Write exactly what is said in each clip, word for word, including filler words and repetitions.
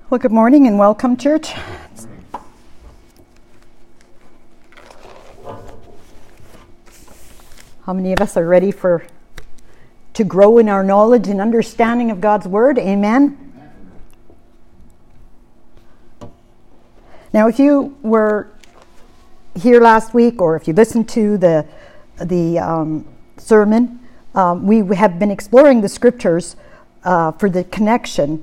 Well, good morning and welcome, church. How many of us are ready for to grow in our knowledge and understanding of God's Word? Amen. Now, if you were here last week, or if you listened to the the um, sermon, um, we have been exploring the scriptures uh, for the connection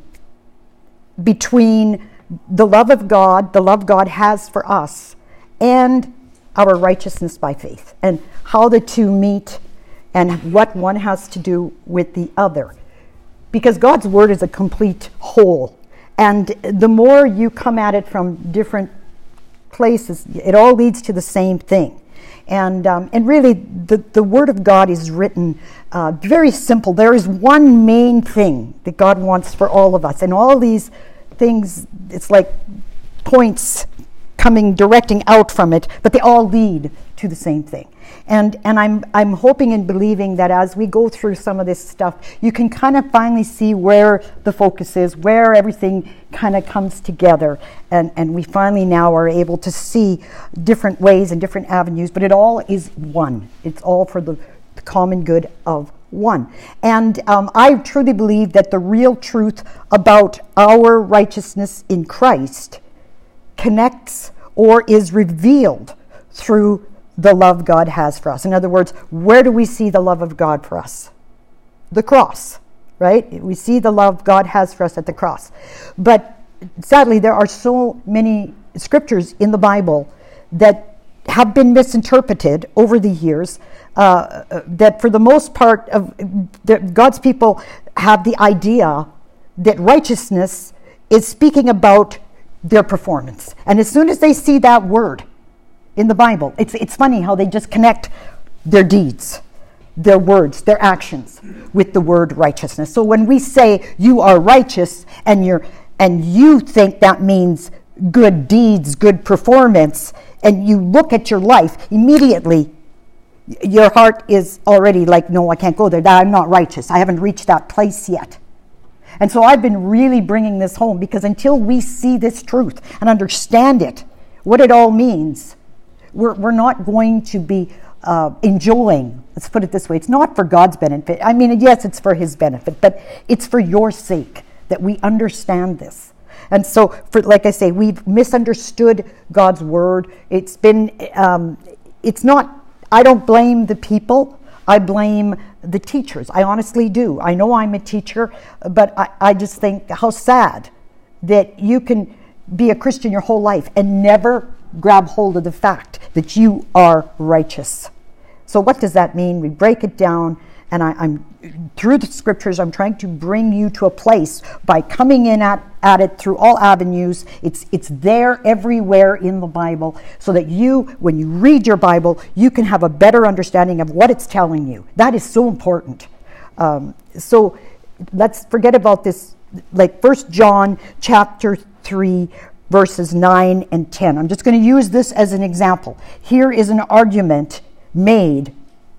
between the love of God, the love God has for us, and our righteousness by faith, and how the two meet and what one has to do with the other. Because God's Word is a complete whole, and the more you come at it from different places, it all leads to the same thing. And um, and really, the, the Word of God is written uh, very simple. There is one main thing that God wants for all of us. And all these things, it's like points coming, directing out from it, but they all lead to the same thing. And and I'm I'm hoping and believing that as we go through some of this stuff, you can kind of finally see where the focus is, where everything kind of comes together, and, and we finally now are able to see different ways and different avenues, but it all is one. It's all for the, the common good of one. And um, I truly believe that the real truth about our righteousness in Christ connects or is revealed through the love God has for us. In other words, where do we see the love of God for us? The cross, right? We see the love God has for us at the cross. But sadly, there are so many scriptures in the Bible that have been misinterpreted over the years, uh, that for the most part of the, God's people have the idea that righteousness is speaking about their performance. And as soon as they see that word in the Bible, it's it's funny how they just connect their deeds, their words, their actions with the word righteousness. So when we say you are righteous and you're and you think that means good deeds, good performance, and you look at your life, immediately your heart is already like, no, I can't go there. I'm not righteous. I haven't reached that place yet. And so I've been really bringing this home, because until we see this truth and understand it, what it all means, we're, we're not going to be uh, enjoying, let's put it this way, it's not for God's benefit. I mean, yes, it's for His benefit, but it's for your sake that we understand this. And so, for like I say, we've misunderstood God's Word. It's been, um, it's not, I don't blame the people. I blame the teachers. I honestly do. I know I'm a teacher, but I, I just think how sad that you can be a Christian your whole life and never grab hold of the fact that you are righteous. So what does that mean? We break it down, and I, I'm through the scriptures, I'm trying to bring you to a place by coming in at, at it through all avenues. It's it's there everywhere in the Bible, so that you, when you read your Bible, you can have a better understanding of what it's telling you. That is so important. Um, so let's forget about this, like First John chapter three, verses nine and ten. I'm just going to use this as an example. Here is an argument made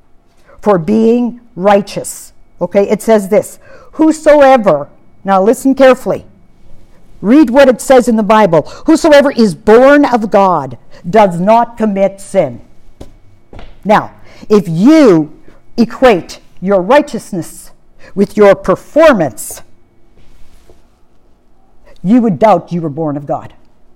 for being righteous. Okay, it says this: whosoever, now listen carefully, read what it says in the Bible, whosoever is born of God does not commit sin. Now, if you equate your righteousness with your performance, you would doubt you were born of God.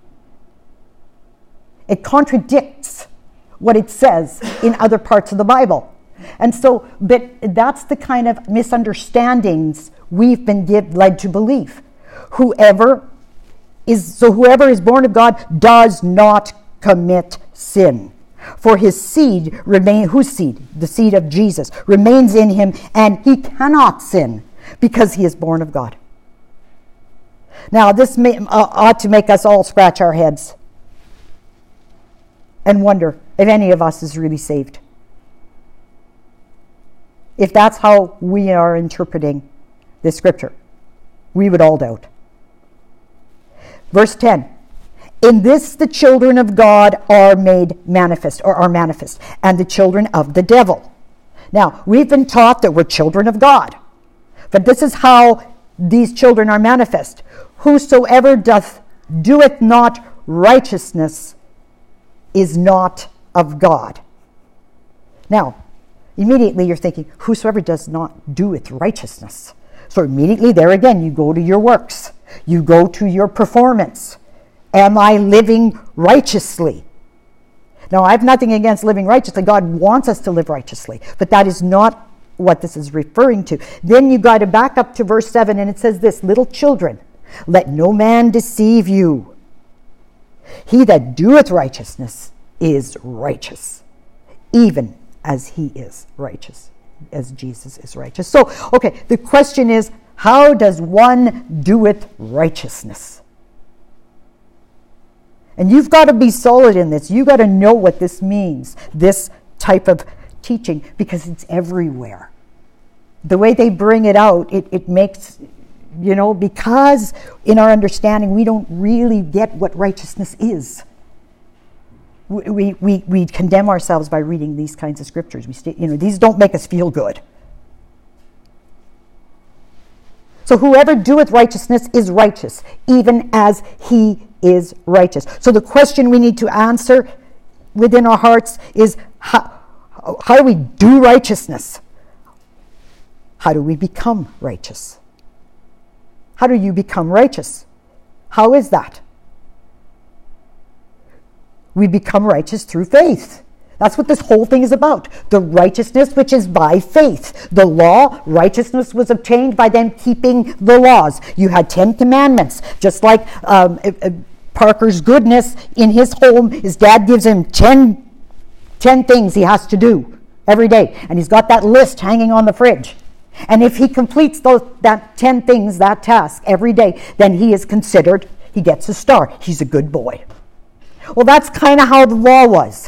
It contradicts what it says in other parts of the Bible. And so, but that's the kind of misunderstandings we've been give, led to believe. Whoever is, so whoever is born of God does not commit sin. For his seed remain, whose seed? The seed of Jesus remains in him, and he cannot sin because he is born of God. Now, this may, uh, ought to make us all scratch our heads and wonder if any of us is really saved. If that's how we are interpreting this scripture, we would all doubt. Verse ten. In this the children of God are made manifest, or are manifest, and the children of the devil. Now, we've been taught that we're children of God. But this is how these children are manifest. whosoever doth doeth not righteousness is not of God. Now, immediately you're thinking, whosoever does not doeth righteousness. So immediately there again, you go to your works. You go to your performance. Am I living righteously? Now, I have nothing against living righteously. God wants us to live righteously. But that is not what this is referring to. Then you got to back up to verse seven, and it says this, little children, let no man deceive you. He that doeth righteousness is righteous, even as he is righteous, as Jesus is righteous. So, okay, the question is, how does one doeth righteousness? And you've got to be solid in this. You've got to know what this means, this type of teaching, because it's everywhere. The way they bring it out, it, it makes, you know, because in our understanding, we don't really get what righteousness is. We, we, we condemn ourselves by reading these kinds of scriptures. We stay, you know, these don't make us feel good. So whoever doeth righteousness is righteous, even as he is righteous. So the question we need to answer within our hearts is, how, how do we do righteousness? How do we become righteous? How do you become righteous? How is that? We become righteous through faith. That's what this whole thing is about. The righteousness which is by faith. The law, righteousness was obtained by them keeping the laws. You had Ten Commandments, just like um, uh, Parker's goodness in his home. His dad gives him ten, ten things he has to do every day. And he's got that list hanging on the fridge. And if he completes those that ten things, that task every day, then he is considered, he gets a star. He's a good boy. Well, that's kind of how the law was.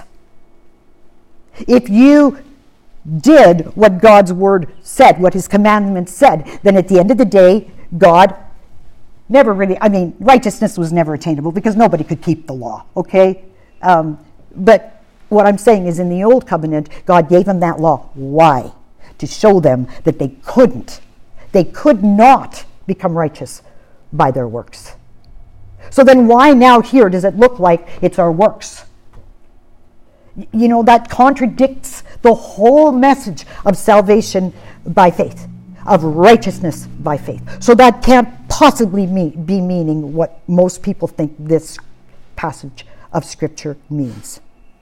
If you did what God's word said, what his commandments said, then at the end of the day, God never really, I mean, righteousness was never attainable because nobody could keep the law, okay? Um, but what I'm saying is in the old covenant, God gave them that law. Why? To show them that they couldn't, they could not become righteous by their works. So then why now here does it look like it's our works? You know, that contradicts the whole message of salvation by faith, of righteousness by faith. So that can't possibly mean, be meaning what most people think this passage of Scripture means.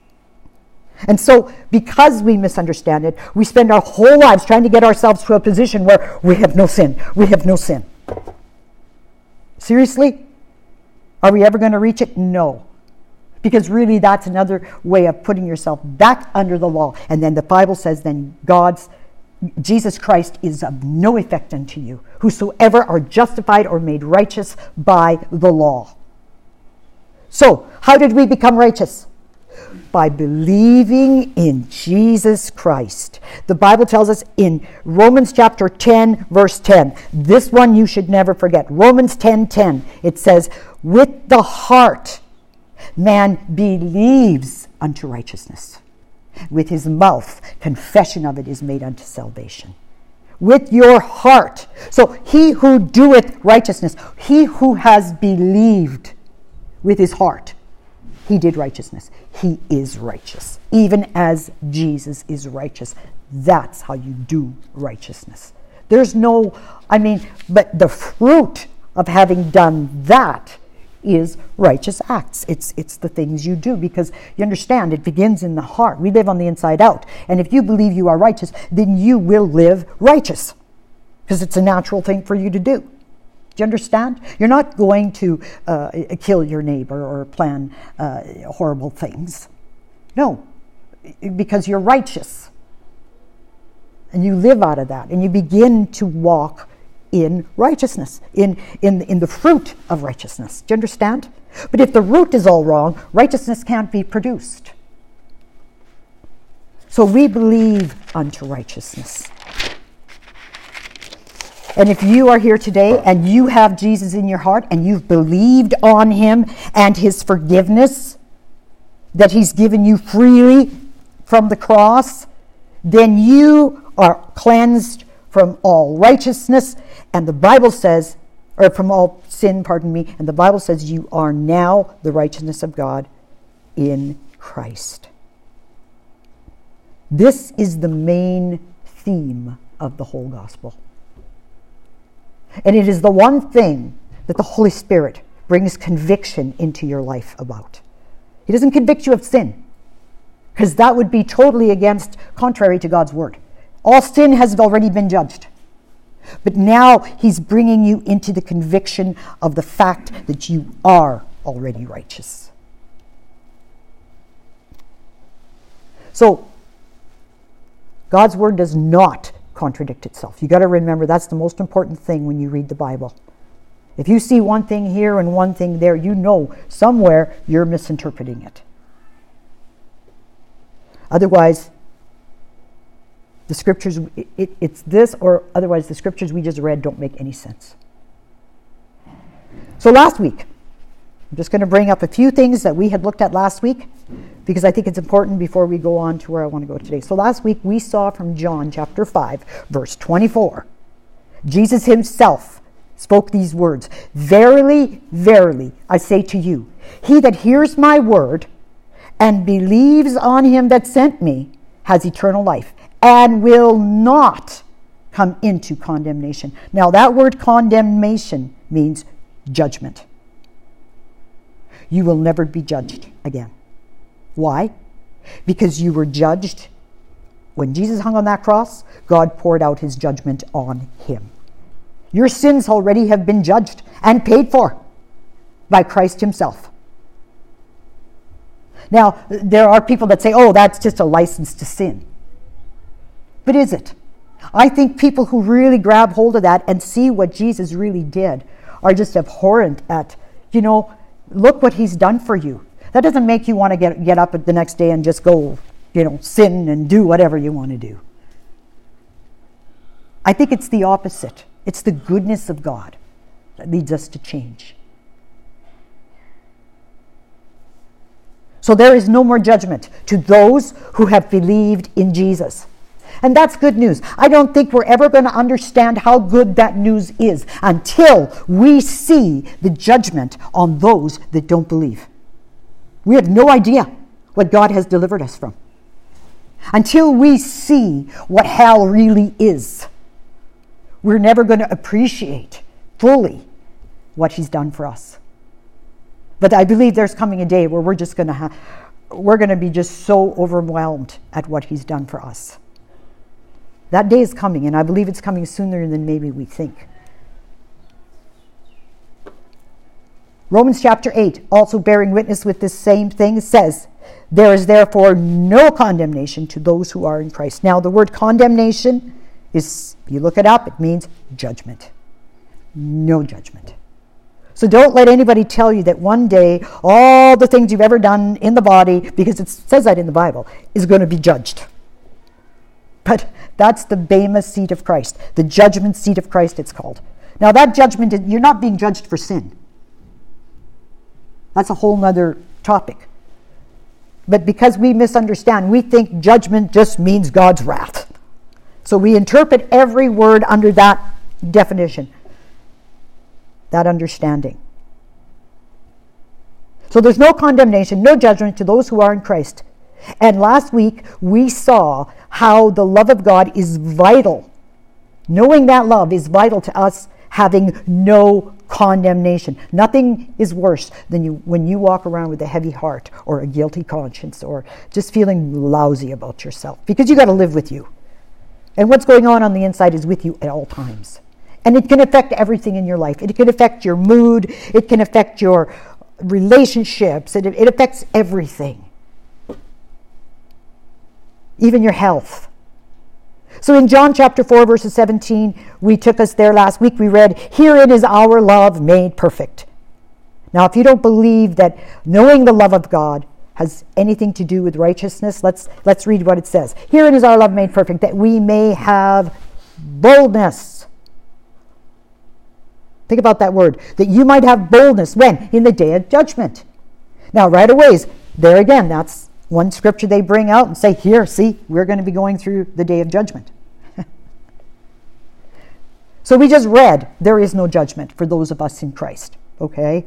And so, because we misunderstand it, we spend our whole lives trying to get ourselves to a position where we have no sin. We have no sin. Seriously? Are we ever going to reach it? No. Because really that's another way of putting yourself back under the law. And then the Bible says then God's, Jesus Christ is of no effect unto you, whosoever are justified or made righteous by the law. So, how did we become righteous? By believing in Jesus Christ. The Bible tells us in Romans chapter ten, verse ten. This one you should never forget. Romans ten ten. It says, with the heart man believes unto righteousness. With his mouth confession of it is made unto salvation. With your heart. So he who doeth righteousness, he who has believed with his heart, he did righteousness. He is righteous. Even as Jesus is righteous. That's how you do righteousness. There's no, I mean, but the fruit of having done that is righteous acts. It's it's the things you do, because you understand it begins in the heart. We live on the inside out. And if you believe you are righteous, then you will live righteous, because it's a natural thing for you to do. Do you understand? You're not going to uh, kill your neighbor or plan uh, horrible things. No, because you're righteous. And you live out of that. And you begin to walk in righteousness, in, in, in the fruit of righteousness. Do you understand? But if the root is all wrong, righteousness can't be produced. So we believe unto righteousness. And if you are here today and you have Jesus in your heart and you've believed on him and his forgiveness that he's given you freely from the cross, then you are cleansed from all righteousness. And the Bible says or from all sin, pardon me. And the Bible says you are now the righteousness of God in Christ. This is the main theme of the whole gospel. And it is the one thing that the Holy Spirit brings conviction into your life about. He doesn't convict you of sin, because that would be totally against, contrary to God's word. All sin has already been judged. But now he's bringing you into the conviction of the fact that you are already righteous. So, God's word does not contradict itself. You got to remember that's the most important thing when you read the Bible. If you see one thing here and one thing there, you know somewhere you're misinterpreting it. Otherwise, the scriptures, it, it, it's this, or otherwise the scriptures we just read don't make any sense. So last week, I'm just going to bring up a few things that we had looked at last week, because I think it's important before we go on to where I want to go today. So last week we saw from John chapter five, verse twenty-four, Jesus himself spoke these words, "Verily, verily, I say to you, he that hears my word and believes on him that sent me has eternal life and will not come into condemnation." Now that word condemnation means judgment. You will never be judged again. Why? Because you were judged. When Jesus hung on that cross, God poured out his judgment on him. Your sins already have been judged and paid for by Christ himself. Now, there are people that say, oh, that's just a license to sin. But is it? I think people who really grab hold of that and see what Jesus really did are just abhorrent at, you know, look what he's done for you. That doesn't make you want to get, get up the next day and just go, you know, sin and do whatever you want to do. I think it's the opposite. It's the goodness of God that leads us to change. So there is no more judgment to those who have believed in Jesus. And that's good news. I don't think we're ever going to understand how good that news is until we see the judgment on those that don't believe. We have no idea what God has delivered us from until we see what hell really is. We're never going to appreciate fully what he's done for us. But I believe there's coming a day where we're just going to have, we're going to be just so overwhelmed at what he's done for us. That day is coming, and I believe it's coming sooner than maybe we think. Romans chapter eight, also bearing witness with this same thing, says, "There is therefore no condemnation to those who are in Christ." Now, the word condemnation is, you look it up, it means judgment. No judgment. So don't let anybody tell you that one day all the things you've ever done in the body, because it says that in the Bible, is going to be judged. But that's the Bema seat of Christ, the judgment seat of Christ it's called. Now that judgment, you're not being judged for sin. That's a whole nother topic. But because we misunderstand, we think judgment just means God's wrath. So we interpret every word under that definition, that understanding. So there's no condemnation, no judgment to those who are in Christ. And last week we saw how the love of God is vital. Knowing that love is vital to us having no condemnation. Nothing is worse than you when you walk around with a heavy heart or a guilty conscience or just feeling lousy about yourself, because you got to live with you. And what's going on on the inside is with you at all times. And it can affect everything in your life. It can affect your mood. It can affect your relationships. It, it affects everything. Even your health. So in John chapter four, verses seventeen, we took us there last week. We read, "Herein is our love made perfect." Now, if you don't believe that knowing the love of God has anything to do with righteousness, let's let's read what it says. "Herein is our love made perfect, that we may have boldness." Think about that word. That you might have boldness. When? In the day of judgment. Now, right away, there again, that's one scripture they bring out and say, here, see, we're going to be going through the day of judgment. So we just read, there is no judgment for those of us in Christ. Okay?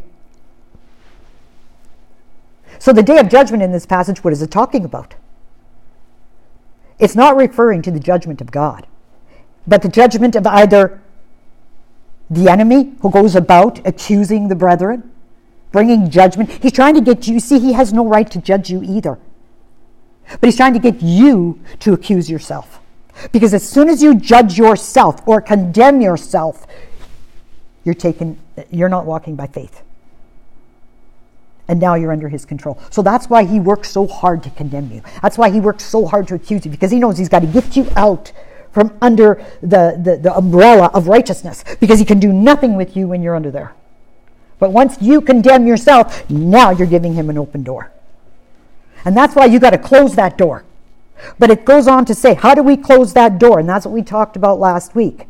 So the day of judgment in this passage, what is it talking about? It's not referring to the judgment of God, but the judgment of either the enemy who goes about accusing the brethren, bringing judgment. He's trying to get you, see, he has no right to judge you either. But he's trying to get you to accuse yourself. Because as soon as you judge yourself or condemn yourself, you're taken, you're not walking by faith. And now you're under his control. So that's why he works so hard to condemn you. That's why he works so hard to accuse you, because he knows he's got to get you out from under the, the, the umbrella of righteousness, because he can do nothing with you when you're under there. But once you condemn yourself, now you're giving him an open door. And that's why you got to close that door. But it goes on to say, how do we close that door? And that's what we talked about last week.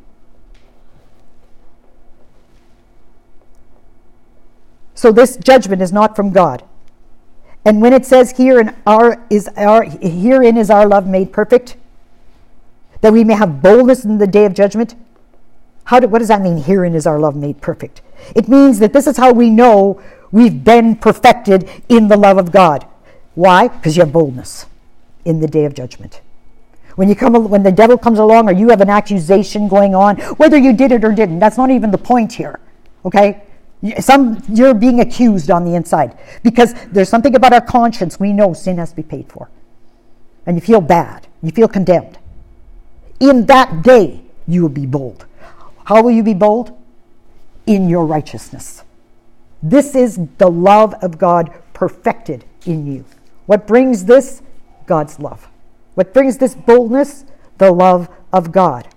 So this judgment is not from God. And when it says here in our is our herein is our love made perfect, that we may have boldness in the day of judgment. How do, what does that mean? Herein is our love made perfect. It means that this is how we know we've been perfected in the love of God. Why? Because you have boldness in the day of judgment. When you come, when the devil comes along, or you have an accusation going on, whether you did it or didn't, that's not even the point here. Okay? Some you're being accused on the inside because there's something about our conscience. We know sin has to be paid for, and you feel bad. You feel condemned. In that day, you will be bold. How will you be bold? In your righteousness. This is the love of God perfected in you. What brings this? God's love. What brings this boldness? The love of God.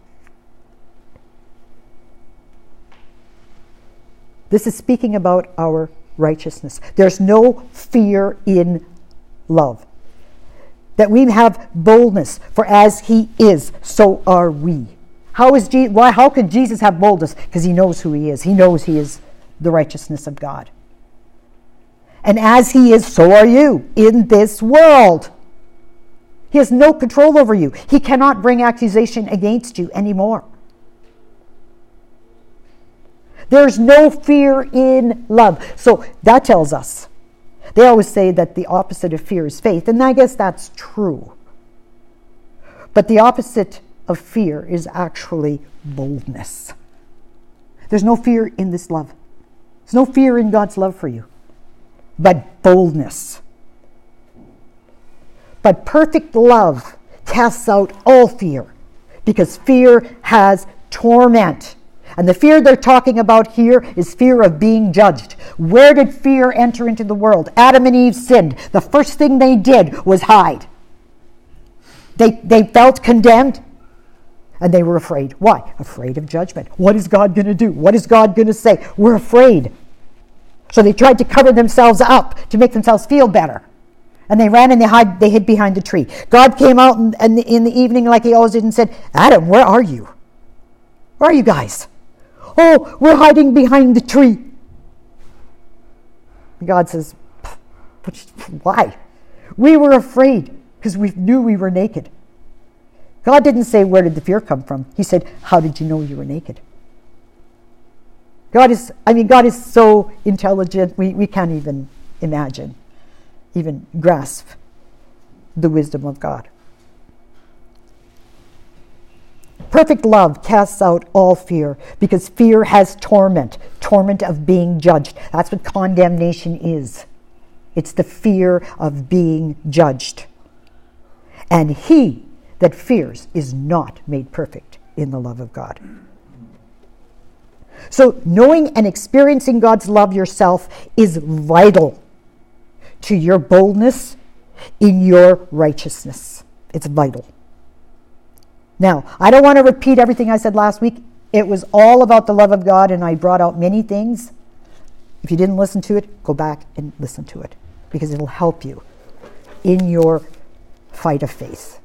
This is speaking about our righteousness. There's no fear in love. That we have boldness, for as he is, so are we. How is Je- why? How could Jesus have boldness? Because he knows who he is. He knows he is the righteousness of God. And as he is, so are you in this world. He has no control over you. He cannot bring accusation against you anymore. There's no fear in love. So that tells us. They always say that the opposite of fear is faith, and I guess that's true. But the opposite of fear is actually boldness. There's no fear in this love. There's no fear in God's love for you, but boldness. But perfect love casts out all fear, because fear has torment. And the fear they're talking about here is fear of being judged. Where did fear enter into the world? Adam and Eve sinned. The first thing they did was hide. They, they felt condemned, and they were afraid. Why? Afraid of judgment. What is God going to do? What is God going to say? We're afraid. So they tried to cover themselves up to make themselves feel better. And they ran and they hid, they hid behind the tree. God came out in, in, the, in the evening like he always did and said, Adam, where are you? Where are you guys? Oh, we're hiding behind the tree. God says, why? We were afraid because we knew we were naked. God didn't say, where did the fear come from? He said, how did you know you were naked? God is, I mean, God is so intelligent, we, we can't even imagine, even grasp the wisdom of God. Perfect love casts out all fear, because fear has torment, torment of being judged. That's what condemnation is. It's the fear of being judged. And he that fears is not made perfect in the love of God. So knowing and experiencing God's love yourself is vital to your boldness in your righteousness. It's vital. Now, I don't want to repeat everything I said last week. It was all about the love of God, and I brought out many things. If you didn't listen to it, go back and listen to it, because it'll help you in your fight of faith.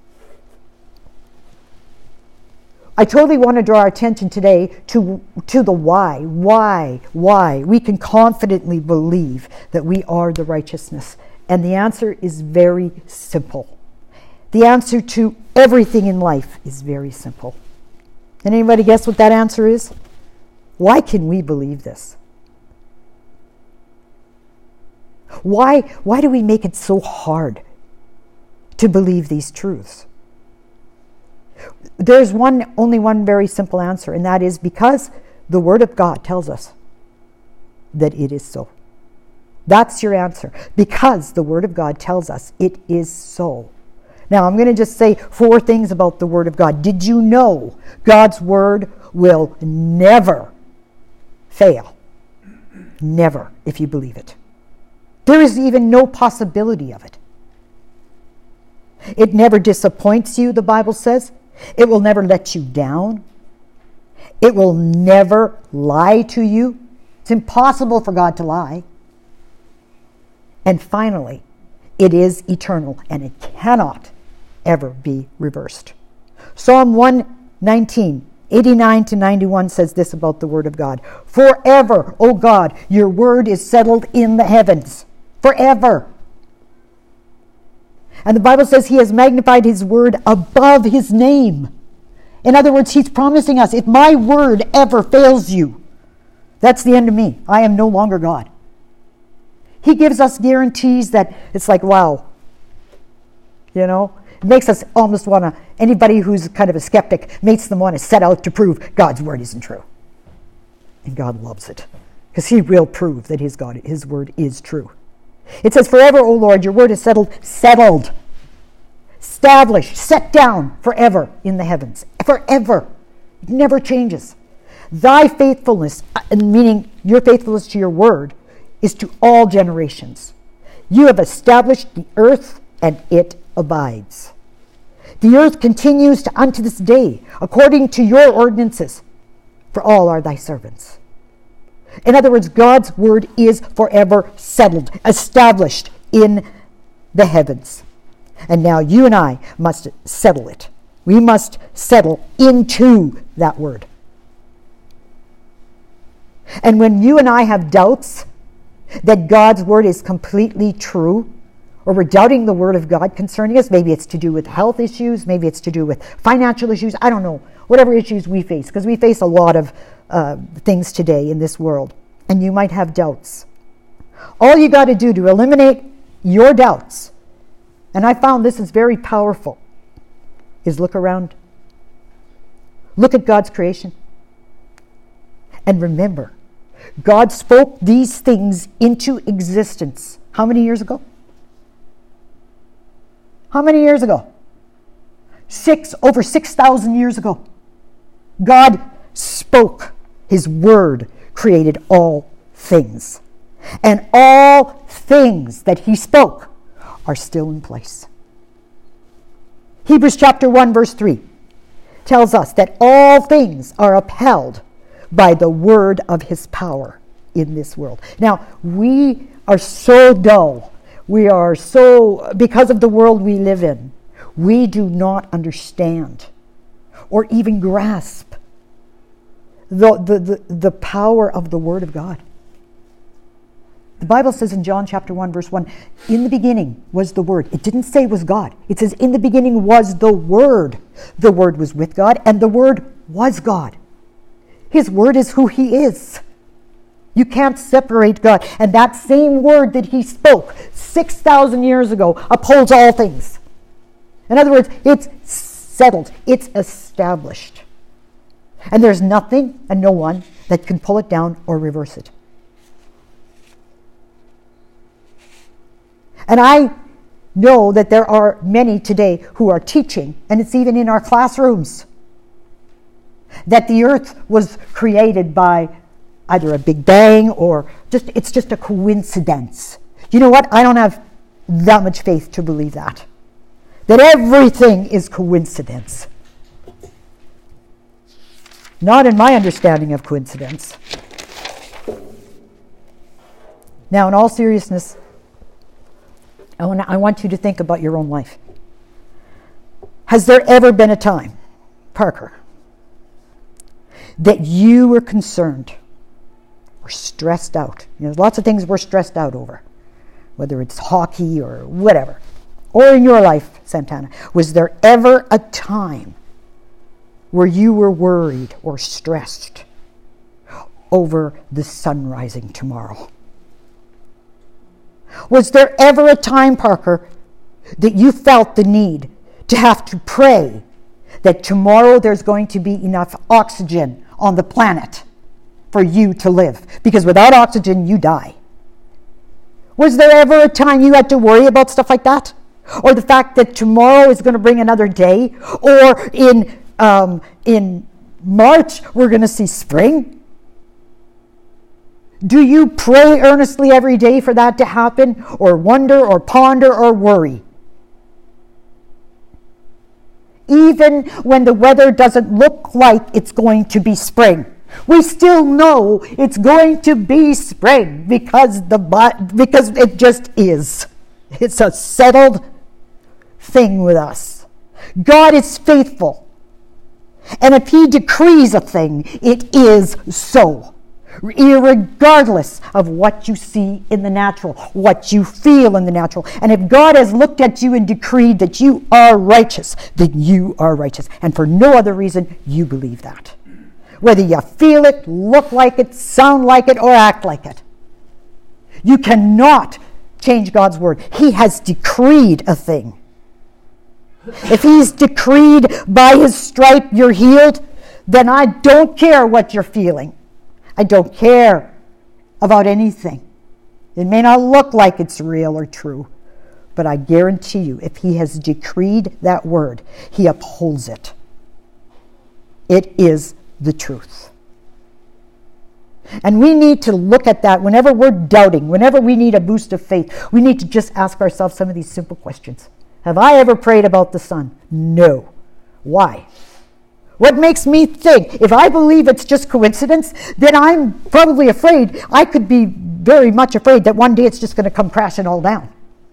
I totally want to draw our attention today to, to the why. Why? Why? We can confidently believe that we are the righteousness. And the answer is very simple. The answer to everything in life is very simple. Anybody guess what that answer is? Why can we believe this? Why, why do we make it so hard to believe these truths? There's one, only one very simple answer, and that is because the Word of God tells us that it is so. That's your answer. Because the Word of God tells us it is so. Now, I'm going to just say four things about the Word of God. Did you know God's Word will never fail? Never, if you believe it. There is even no possibility of it. It never disappoints you, the Bible says. It will never let you down. It will never lie to you. It's impossible for God to lie. And finally, it is eternal, and it cannot ever be reversed. Psalm one nineteen, eighty-nine to ninety-one says this about the Word of God. Forever, O God, your word is settled in the heavens. Forever. And the Bible says he has magnified his word above his name. In other words, he's promising us, if my word ever fails you, that's the end of me. I am no longer God. He gives us guarantees that it's like, wow. You know, it makes us almost want to, anybody who's kind of a skeptic, makes them want to set out to prove God's word isn't true. And God loves it, because he will prove that his God, his word is true. It says, forever, O Lord, your word is settled, settled, established, set down forever in the heavens. Forever. It never changes. Thy faithfulness, meaning your faithfulness to your word, is to all generations. You have established the earth, and it abides. The earth continues to unto this day, according to your ordinances, for all are thy servants. In other words, God's word is forever settled, established in the heavens. And now you and I must settle it. We must settle into that word. And when you and I have doubts that God's word is completely true, or we're doubting the word of God concerning us, maybe it's to do with health issues, maybe it's to do with financial issues, I don't know, whatever issues we face, because we face a lot of uh, things today in this world, and you might have doubts. All you got to do to eliminate your doubts, and I found this is very powerful, is look around. Look at God's creation. And remember, God spoke these things into existence. How many years ago? How many years ago? Six, over six thousand years ago. God spoke. His word created all things. And all things that he spoke are still in place. Hebrews chapter one verse three tells us that all things are upheld by the word of his power in this world. Now, we are so dull. We are so, because of the world we live in, we do not understand or even grasp the, the, the, the power of the word of God. The Bible says in John chapter one verse one, in the beginning was the Word. It didn't say was God. It says in the beginning was the Word. The Word was with God, and the Word was God. His word is who he is. You can't separate God. And that same word that he spoke six thousand years ago upholds all things. In other words, it's settled. It's established. And there's nothing and no one that can pull it down or reverse it. And I know that there are many today who are teaching, and it's even in our classrooms, that the earth was created by either a big bang or just it's just a coincidence. You know what? I don't have that much faith to believe that. That everything is coincidence. Not in my understanding of coincidence. Now, in all seriousness, I want, I want you to think about your own life. Has there ever been a time, Parker, that you were concerned or stressed out? You know, there's lots of things we're stressed out over, whether it's hockey or whatever. Or in your life, Santana, was there ever a time where you were worried or stressed over the sun rising tomorrow? Was there ever a time, Parker, that you felt the need to have to pray that tomorrow there's going to be enough oxygen on the planet for you to live? Because without oxygen, you die. Was there ever a time you had to worry about stuff like that? Or the fact that tomorrow is going to bring another day? Or in, um, in March, we're going to see spring? Do you pray earnestly every day for that to happen? Or wonder or ponder or worry? Even when the weather doesn't look like it's going to be spring, we still know it's going to be spring because the because it just is. It's a settled thing with us. God is faithful. And if he decrees a thing, it is so. Irregardless of what you see in the natural, what you feel in the natural. And if God has looked at you and decreed that you are righteous, then you are righteous. And for no other reason, you believe that. Whether you feel it, look like it, sound like it, or act like it. You cannot change God's word. He has decreed a thing. If he's decreed by his stripe you're healed, then I don't care what you're feeling. I don't care about anything. It may not look like it's real or true, but I guarantee you, if he has decreed that word, he upholds it. It is the truth. And we need to look at that whenever we're doubting, whenever we need a boost of faith. We need to just ask ourselves some of these simple questions. Have I ever prayed about the sun? No. Why? What makes me think? If I believe it's just coincidence, then I'm probably afraid. I could be very much afraid that one day it's just going to come crashing all down.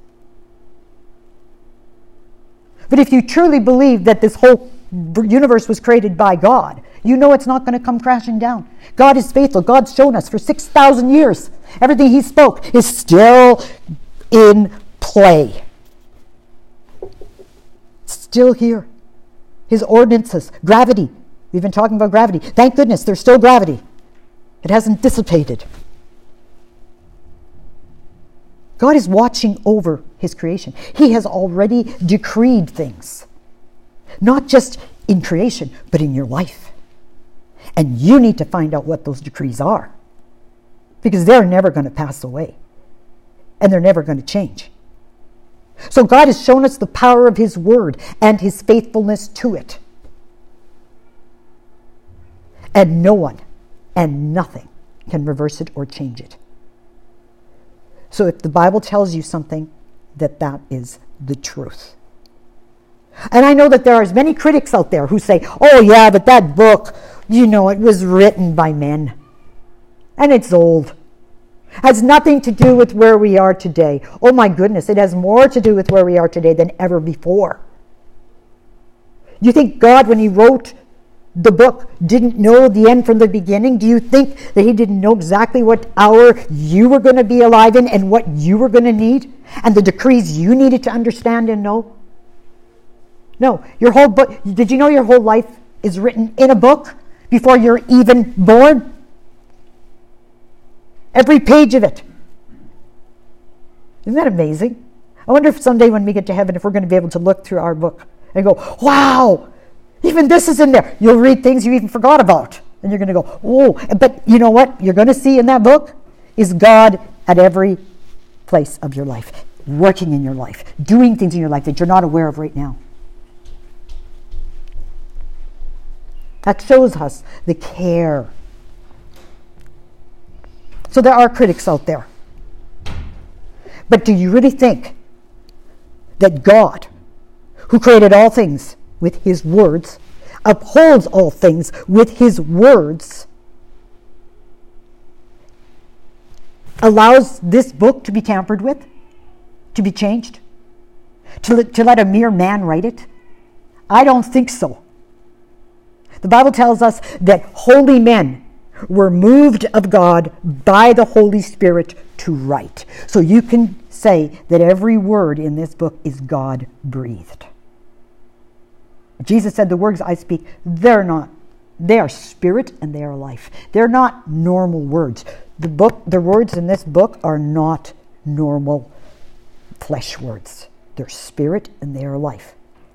But if you truly believe that this whole universe was created by God, you know it's not going to come crashing down. God is faithful. God's shown us for six thousand years. Everything he spoke is still in play. Still here. His ordinances, gravity. We've been talking about gravity. Thank goodness there's still gravity. It hasn't dissipated. God is watching over his creation. He has already decreed things. Not just in creation, but in your life. And you need to find out what those decrees are. Because they're never going to pass away. And they're never going to change. So God has shown us the power of his word and his faithfulness to it. And no one and nothing can reverse it or change it. So if the Bible tells you something, that that is the truth. And I know that there are as many critics out there who say, oh yeah, but that book, you know, it was written by men. And it's old. Has nothing to do with where we are today. Oh my goodness, it has more to do with where we are today than ever before. You think God, when he wrote the book, didn't know the end from the beginning? Do you think that he didn't know exactly what hour you were going to be alive in and what you were going to need? And the decrees you needed to understand and know? No. Your whole book, did you know your whole life is written in a book before you're even born? Every page of it. Isn't that amazing? I wonder if someday when we get to heaven, if we're going to be able to look through our book and go, wow, even this is in there. You'll read things you even forgot about. And you're going to go, whoa. But you know what you're going to see in that book is God at every place of your life, working in your life, doing things in your life that you're not aware of right now. That shows us the care. So there are critics out there. But do you really think that God, who created all things with his words, upholds all things with his words, allows this book to be tampered with, to be changed, to let, to let a mere man write it? I don't think so. The Bible tells us that holy men were moved of God by the Holy Spirit to write. So you can say that every word in this book is God-breathed. Jesus said, the words I speak, they're not. They are spirit and they are life. They're not normal words. The book, the words in this book are not normal flesh words. They're spirit and they are life.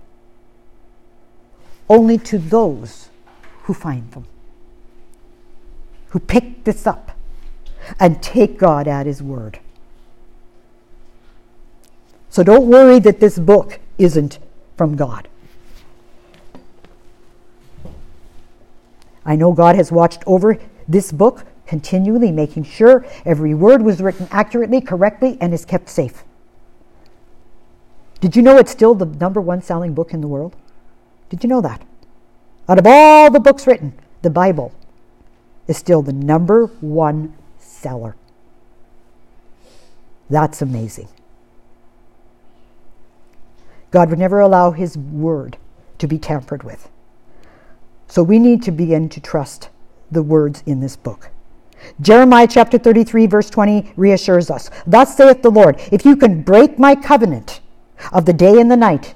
Only to those who find them, who pick this up and take God at his word. So don't worry that this book isn't from God. I know God has watched over this book continually, making sure every word was written accurately, correctly, and is kept safe. Did you know it's still the number one selling book in the world? Did you know that? Out of all the books written, the Bible is still the number one seller. That's amazing. God would never allow his word to be tampered with. So we need to begin to trust the words in this book. Jeremiah chapter thirty-three verse twenty reassures us. Thus saith the Lord, if you can break my covenant of the day and the night.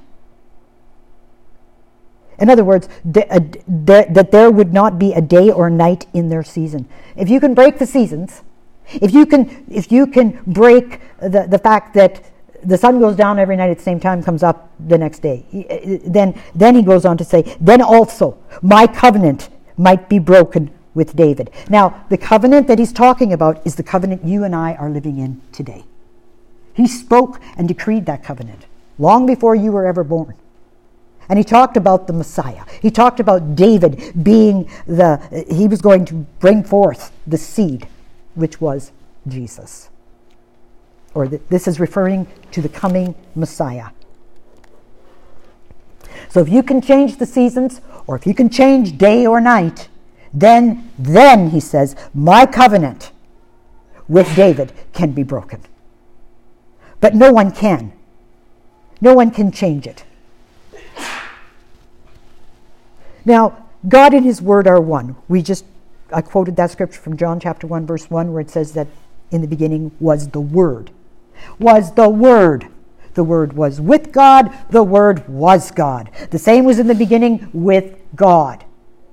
In other words, th- uh, th- that there would not be a day or night in their season. If you can break the seasons, if you can, if you can break the, the fact that the sun goes down every night at the same time, comes up the next day, then, then he goes on to say, then also my covenant might be broken with David. Now, the covenant that he's talking about is the covenant you and I are living in today. He spoke and decreed that covenant long before you were ever born. And he talked about the Messiah. He talked about David being the, he was going to bring forth the seed, which was Jesus. Or the, this is referring to the coming Messiah. So if you can change the seasons, or if you can change day or night, then, then, he says, my covenant with David can be broken. But no one can. No one can change it. Now, God and his word are one. We just, I quoted that scripture from John chapter one, verse one, where it says that in the beginning was the Word. Was the Word. The Word was with God. The Word was God. The same was in the beginning with God.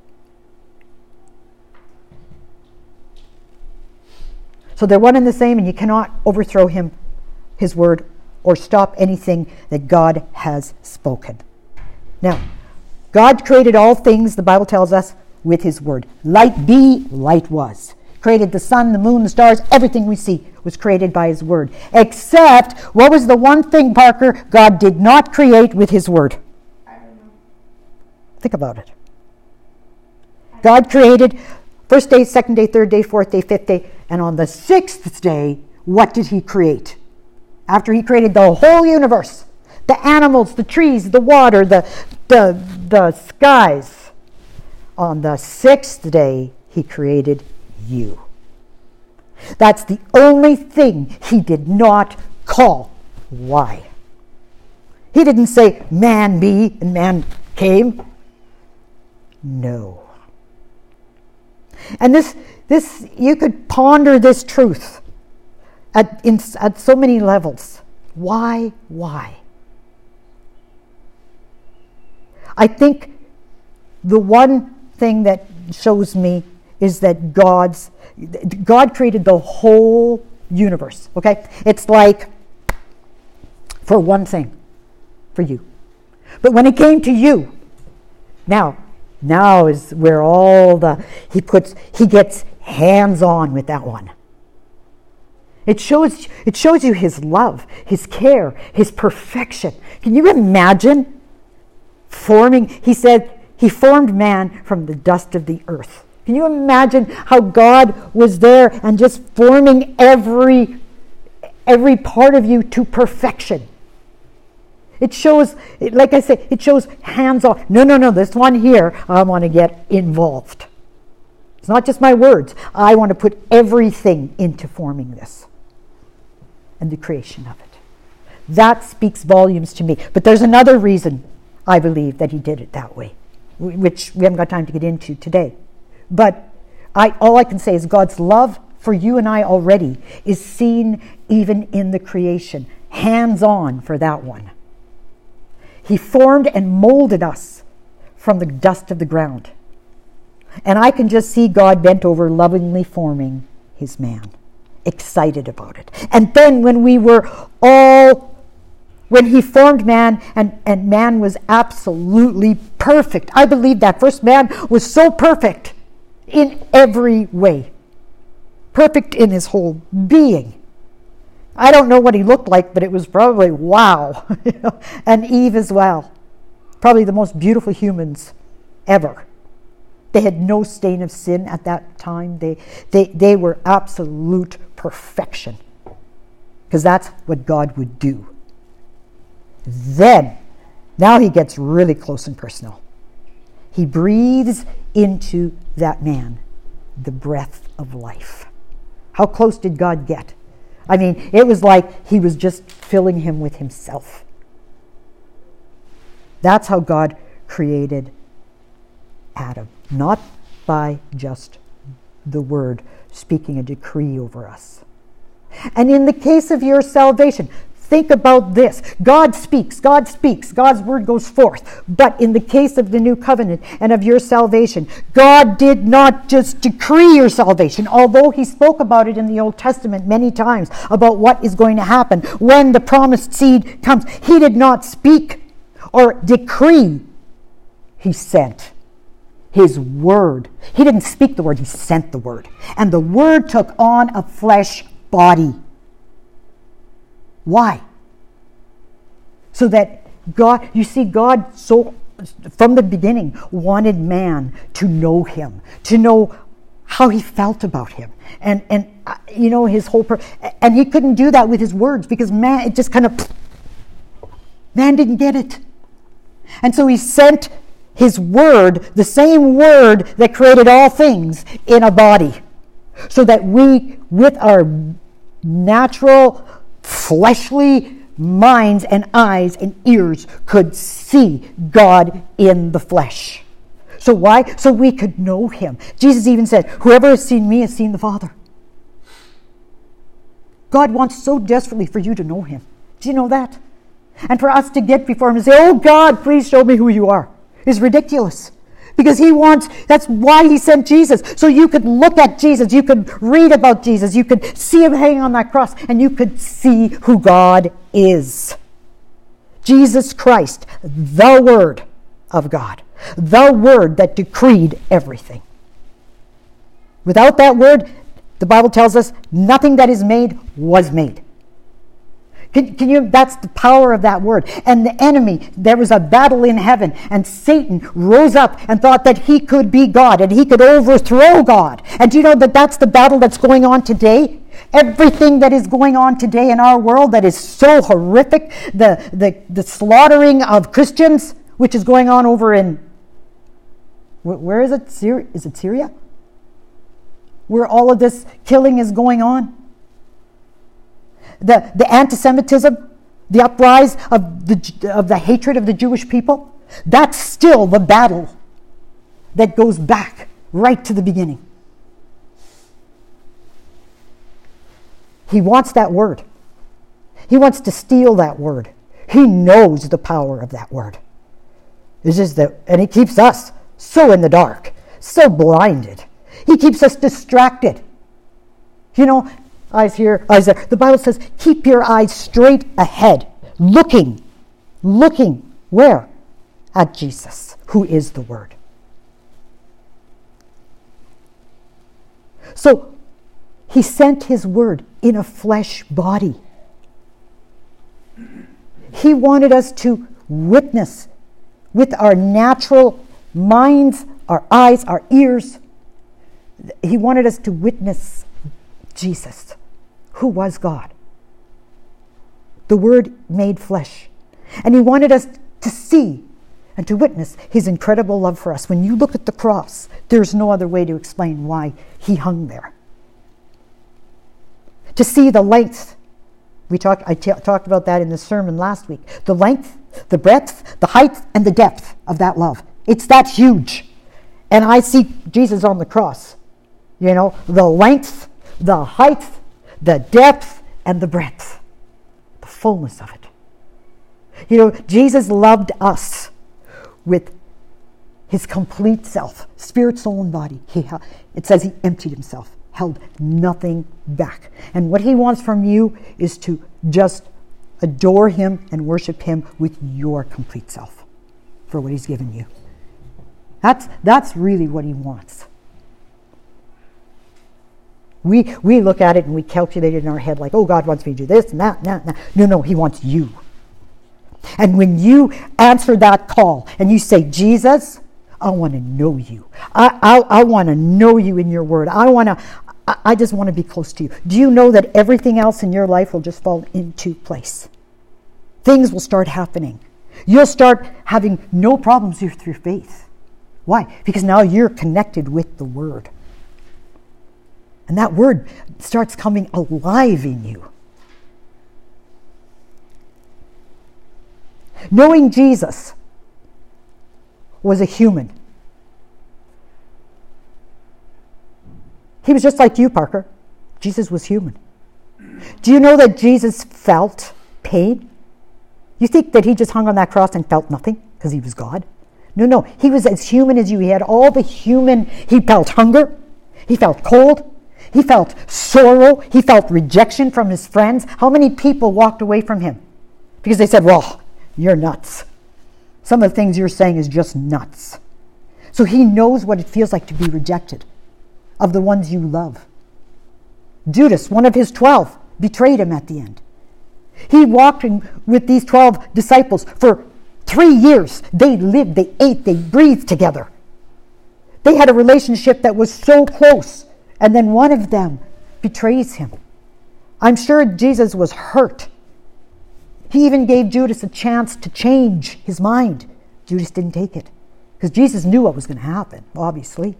So they're one and the same, and you cannot overthrow him, his word, or stop anything that God has spoken. Now, God created all things, the Bible tells us, with his word. Light be, light was. Created the sun, the moon, the stars, everything we see was created by his word. Except, what was the one thing, Parker, God did not create with his word? I don't know. Think about it. God created first day, second day, third day, fourth day, fifth day, and on the sixth day, what did he create? After he created the whole universe, the animals, the trees, the water, the, the, the skies, on the sixth day, he created you. That's the only thing he did not call. Why? He didn't say, man be, and man came. No. And this, this, you could ponder this truth at, in, at so many levels. Why? Why? I think the one thing that shows me is that God's, God created the whole universe, okay? It's like, for one thing, for you. But when it came to you, now, now is where all the, he puts, he gets hands-on with that one. It shows, it shows you his love, his care, his perfection. Can you imagine forming, he said, he formed man from the dust of the earth. Can you imagine how God was there and just forming every, every part of you to perfection? It shows, like I say, it shows hands-on. No, no, no, this one here, I want to get involved. It's not just my words. I want to put everything into forming this and the creation of it. That speaks volumes to me. But there's another reason I believe that he did it that way, which we haven't got time to get into today. But I, all I can say is God's love for you and I already is seen even in the creation. Hands-on for that one. He formed and molded us from the dust of the ground. And I can just see God bent over, lovingly forming his man, excited about it. And then when we were all, when he formed man, and, and man was absolutely perfect. I believe that first man was so perfect in every way. Perfect in his whole being. I don't know what he looked like, but it was probably wow. And Eve as well. Probably the most beautiful humans ever. They had no stain of sin at that time. They, they, they were absolute perfection. Because that's what God would do. Then, now he gets really close and personal. He breathes into that man the breath of life. How close did God get? I mean, it was like he was just filling him with himself. That's how God created Adam. Not by just the word speaking a decree over us. And in the case of your salvation, think about this. God speaks, God speaks, God's word goes forth. But in the case of the new covenant and of your salvation, God did not just decree your salvation, although he spoke about it in the Old Testament many times about what is going to happen when the promised seed comes. He did not speak or decree. He sent his word. He didn't speak the word, he sent the word. And the word took on a flesh body. Why? So that God, you see, God so from the beginning wanted man to know him, to know how he felt about him. And, and uh, you know, his whole, per- and he couldn't do that with his words because man, it just kind of, man didn't get it. And so he sent his word, the same word that created all things, in a body. So that we, with our natural, fleshly minds and eyes and ears, could see God in the flesh. So why? So we could know him. Jesus even said, whoever has seen me has seen the Father. God wants so desperately for you to know him. Do you know that? And for us to get before him and say, oh God, please show me who you are, is ridiculous. Because he wants, that's why he sent Jesus. So you could look at Jesus, you could read about Jesus, you could see him hanging on that cross, and you could see who God is. Jesus Christ, the Word of God. The Word that decreed everything. Without that Word, the Bible tells us, nothing that is made was made. Can, can you? That's the power of that word. And the enemy, there was a battle in heaven, and Satan rose up and thought that he could be God and he could overthrow God. And do you know that that's the battle that's going on today? Everything that is going on today in our world that is so horrific, the, the, the slaughtering of Christians, which is going on over in, where is it? Syria? Is it Syria? Where all of this killing is going on? The, the anti-Semitism, the uprise of the, of the hatred of the Jewish people, that's still the battle that goes back right to the beginning. He wants that word. He wants to steal that word. He knows the power of that word. It's just that, and he keeps us so in the dark, so blinded. He keeps us distracted. You know, eyes here, eyes there. The Bible says, keep your eyes straight ahead, looking, looking where? At Jesus, who is the Word. So, he sent his Word in a flesh body. He wanted us to witness with our natural minds, our eyes, our ears. He wanted us to witness Jesus, who was God. The Word made flesh. And he wanted us to see and to witness his incredible love for us. When you look at the cross, there's no other way to explain why he hung there. To see the length. We talked. I t- talked about that in the sermon last week. The length, the breadth, the height, and the depth of that love. It's that huge. And I see Jesus on the cross. You know, the length, the height, the depth, and the breadth. The fullness of it. You know, Jesus loved us with his complete self, spirit, soul, and body. He ha- it says he emptied himself, held nothing back. And what he wants from you is to just adore him and worship him with your complete self for what he's given you. That's, that's really what he wants. We, we look at it and we calculate it in our head like, oh, God wants me to do this and that and that and that. No, no, he wants you. And when you answer that call and you say, Jesus, I want to know you. I, I, I want to know you in your word. I want to, I, I just want to be close to you. Do you know that everything else in your life will just fall into place? Things will start happening. You'll start having no problems with your faith. Why? Because now you're connected with the word. And that word starts coming alive in you. Knowing Jesus was a human. He was just like you, Parker. Jesus was human. Do you know that Jesus felt pain? You think that he just hung on that cross and felt nothing because he was God? No, no. He was as human as you. He had all the human. He felt hunger. He felt cold. He felt sorrow. He felt rejection from his friends. How many people walked away from him? Because they said, well, you're nuts. Some of the things you're saying is just nuts. So he knows what it feels like to be rejected of the ones you love. Judas, one of his twelve, betrayed him at the end. He walked in with these twelve disciples for three years. They lived, they ate, they breathed together. They had a relationship that was so close. And then one of them betrays him. I'm sure Jesus was hurt. He even gave Judas a chance to change his mind. Judas didn't take it because Jesus knew what was going to happen, obviously.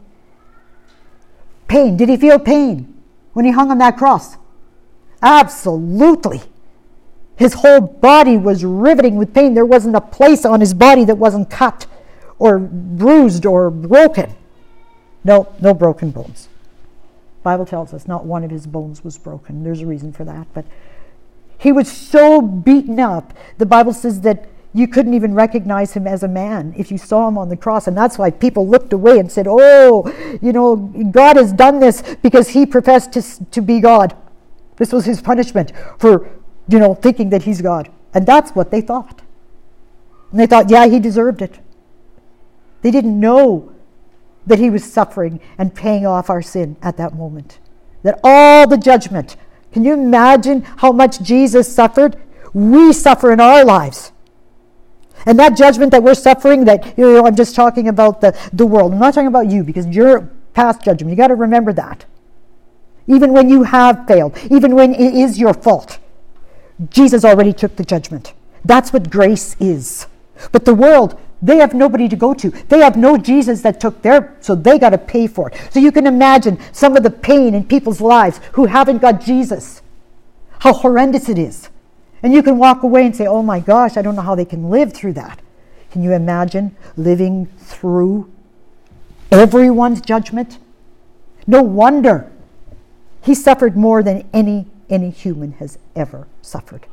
Pain. Did he feel pain when he hung on that cross? Absolutely. His whole body was riveting with pain. There wasn't a place on his body that wasn't cut or bruised or broken. No, no broken bones. The Bible tells us not one of his bones was broken. There's a reason for that. But he was so beaten up. The Bible says that you couldn't even recognize him as a man if you saw him on the cross. And that's why people looked away and said, oh, you know, God has done this because he professed to, to be God. This was his punishment for, you know, thinking that he's God. And that's what they thought. And they thought, yeah, he deserved it. They didn't know that he was suffering and paying off our sin at that moment. That all the judgment. Can you imagine how much Jesus suffered? We suffer in our lives. And that judgment that we're suffering, that, you know, I'm just talking about the, the world. I'm not talking about you because you're past judgment. You got to remember that. Even when you have failed, even when it is your fault, Jesus already took the judgment. That's what grace is. But the world, they have nobody to go to. They have no Jesus that took their, so they got to pay for it. So you can imagine some of the pain in people's lives who haven't got Jesus. How horrendous it is. And you can walk away and say, oh my gosh, I don't know how they can live through that. Can you imagine living through everyone's judgment? No wonder he suffered more than any, any human has ever suffered.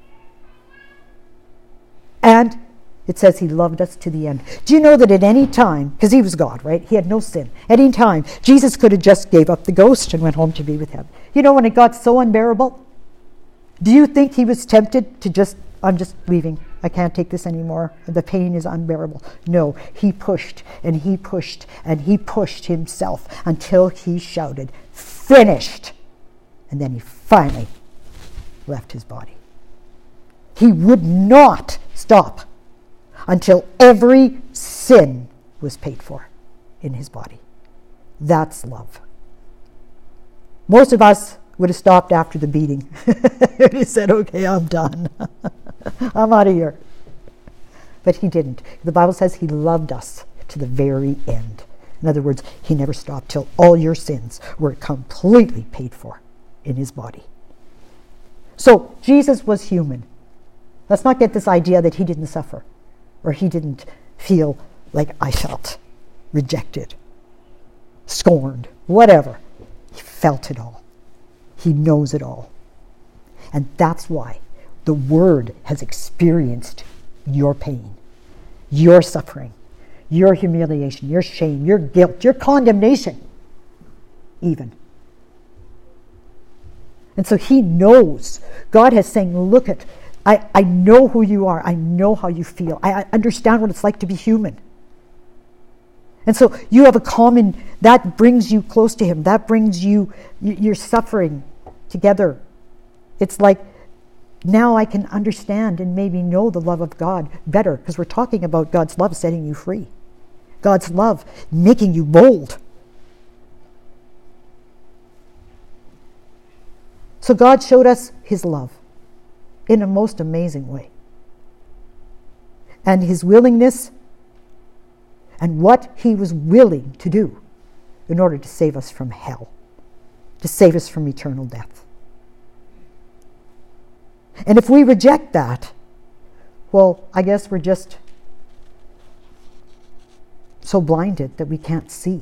And it says he loved us to the end. Do you know that at any time, because he was God, right? He had no sin. At any time, Jesus could have just gave up the ghost and went home to be with him. You know, when it got so unbearable, do you think he was tempted to just, I'm just leaving. I can't take this anymore. The pain is unbearable. No, he pushed and he pushed and he pushed himself until he shouted, finished. And then he finally left his body. He would not stop until every sin was paid for in his body. That's love. Most of us would have stopped after the beating. He said, okay, I'm done. I'm out of here. But he didn't. The Bible says he loved us to the very end. In other words, he never stopped till all your sins were completely paid for in his body. So Jesus was human. Let's not get this idea that he didn't suffer or he didn't feel like I felt, rejected, scorned, whatever. He felt it all. He knows it all. And that's why the Word has experienced your pain, your suffering, your humiliation, your shame, your guilt, your condemnation, even. And so he knows. God has saying, look at, I, I know who you are. I know how you feel. I, I understand what it's like to be human. And so you have a common, that brings you close to him. That brings you, you're suffering together. It's like, now I can understand and maybe know the love of God better, because we're talking about God's love setting you free. God's love making you bold. So God showed us his love in a most amazing way. And his willingness and what he was willing to do in order to save us from hell, to save us from eternal death. And if we reject that, well, I guess we're just so blinded that we can't see.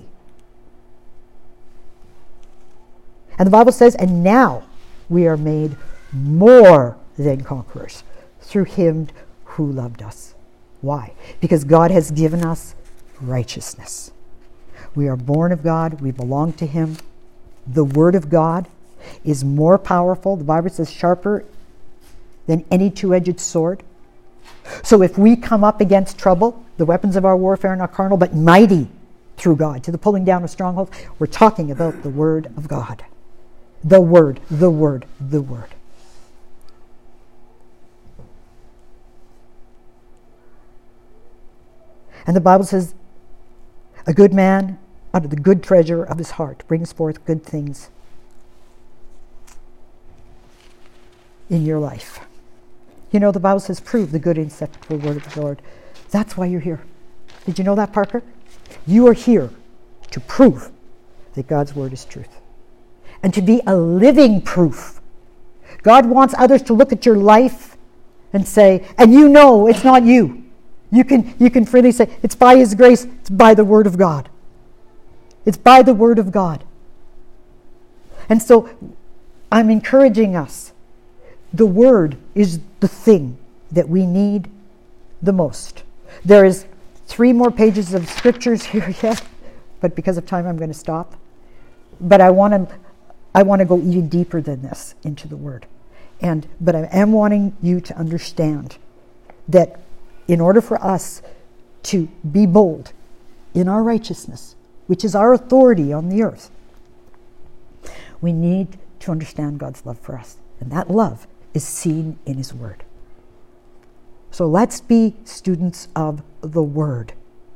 And the Bible says, and now we are made more than conquerors through him who loved us. Why? Because God has given us righteousness. We are born of God. We belong to him. The word of God is more powerful. The Bible says sharper than any two-edged sword. So if we come up against trouble, the weapons of our warfare are not carnal, but mighty through God to the pulling down of strongholds, we're talking about the word of God. The word, the word, the word. And the Bible says, a good man out of the good treasure of his heart brings forth good things in your life. You know, the Bible says, prove the good and acceptable word of the Lord. That's why you're here. Did you know that, Parker? You are here to prove that God's word is truth. And to be a living proof. God wants others to look at your life and say, and you know it's not you. You can, you can freely say, it's by his grace, it's by the word of God. It's by the word of God. And so I'm encouraging us. The word is the thing that we need the most. There is three more pages of scriptures here yet, but because of time I'm going to stop. But I want to I want to go even deeper than this into the word. And but I am wanting you to understand that in order for us to be bold in our righteousness, which is our authority on the earth, we need to understand God's love for us. And that love is seen in his word. So let's be students of the word.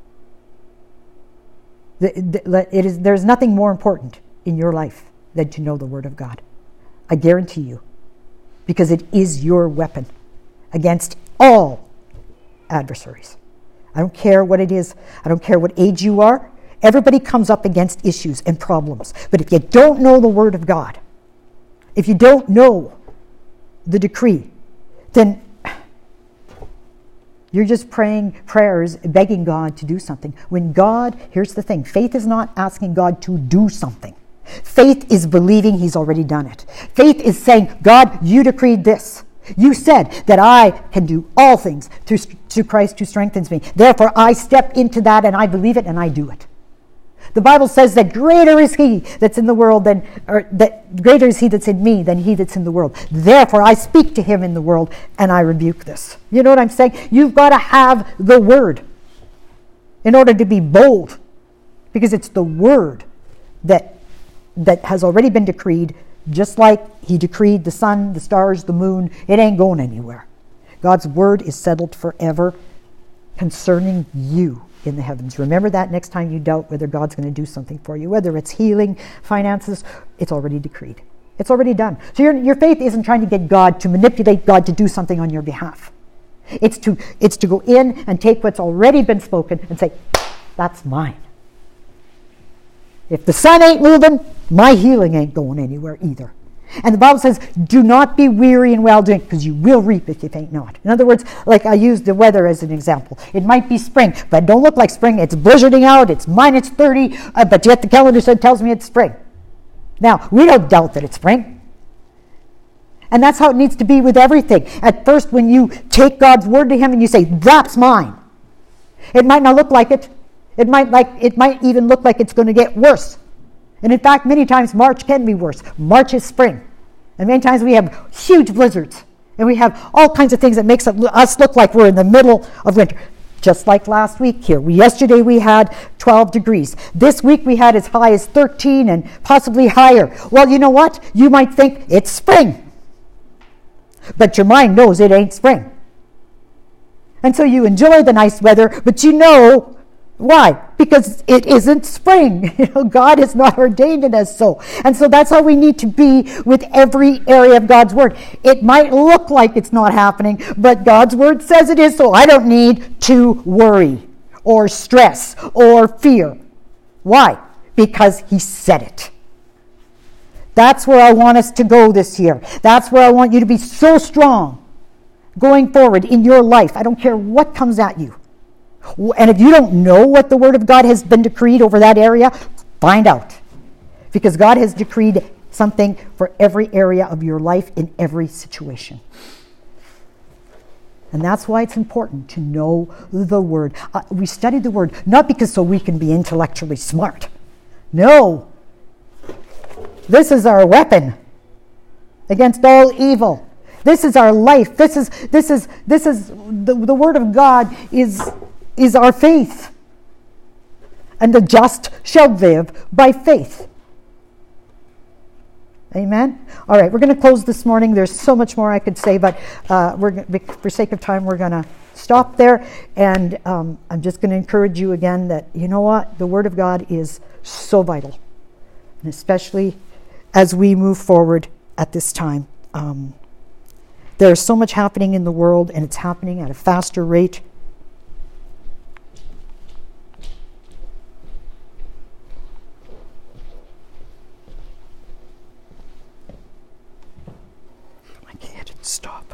The, the, it is, there's nothing more important in your life than to know the word of God. I guarantee you. Because it is your weapon against all adversaries. I don't care what it is. I don't care what age you are. Everybody comes up against issues and problems. But if you don't know the word of God, if you don't know the decree, then you're just praying prayers, begging God to do something. When God, here's the thing, faith is not asking God to do something. Faith is believing he's already done it. Faith is saying, God, you decreed this. You said that I can do all things through, through Christ who strengthens me. Therefore, I step into that and I believe it and I do it. The Bible says that greater is he that's in the world than, or that greater is he that's in me than he that's in the world. Therefore, I speak to him in the world and I rebuke this. You know what I'm saying? You've got to have the word in order to be bold, because it's the word that that has already been decreed, just like he decreed the sun, the stars, the moon. It ain't going anywhere. God's word is settled forever concerning you in the heavens. Remember that next time you doubt whether God's going to do something for you, whether it's healing, finances, it's already decreed. It's already done. So your, your faith isn't trying to get God to manipulate God to do something on your behalf. It's to, it's to go in and take what's already been spoken and say, that's mine. If the sun ain't moving, my healing ain't going anywhere either. And the Bible says, do not be weary in well-doing, because you will reap if you faint not. In other words, like I used the weather as an example. It might be spring, but it don't look like spring. It's blizzarding out. It's minus thirty, uh, but yet the calendar said, tells me it's spring. Now, we don't doubt that it's spring. And that's how it needs to be with everything. At first, when you take God's word to him and you say, that's mine. It might not look like it. It might like it might even look like it's going to get worse. And in fact, many times March can be worse. March is spring. And many times we have huge blizzards. And we have all kinds of things that makes us look like we're in the middle of winter. Just like last week here. We, yesterday we had twelve degrees. This week we had as high as thirteen and possibly higher. Well, you know what? You might think it's spring. But your mind knows it ain't spring. And so you enjoy the nice weather, but you know why? Because it isn't spring. You know, God has not ordained it as so. And so that's how we need to be with every area of God's word. It might look like it's not happening, but God's word says it is, so I don't need to worry or stress or fear. Why? Because he said it. That's where I want us to go this year. That's where I want you to be so strong going forward in your life. I don't care what comes at you. And if you don't know what the Word of God has been decreed over that area, find out. Because God has decreed something for every area of your life in every situation. And that's why it's important to know the Word. Uh, we study the Word not because so we can be intellectually smart. No. This is our weapon against all evil. This is our life. This is this is this is the, the Word of God is is our faith. And the just shall live by faith. Amen? All right, we're going to close this morning. There's so much more I could say, but uh, we're for sake of time, we're going to stop there. And um, I'm just going to encourage you again that, you know what? The Word of God is so vital. And especially as we move forward at this time. Um, there's so much happening in the world, and it's happening at a faster rate. Stop.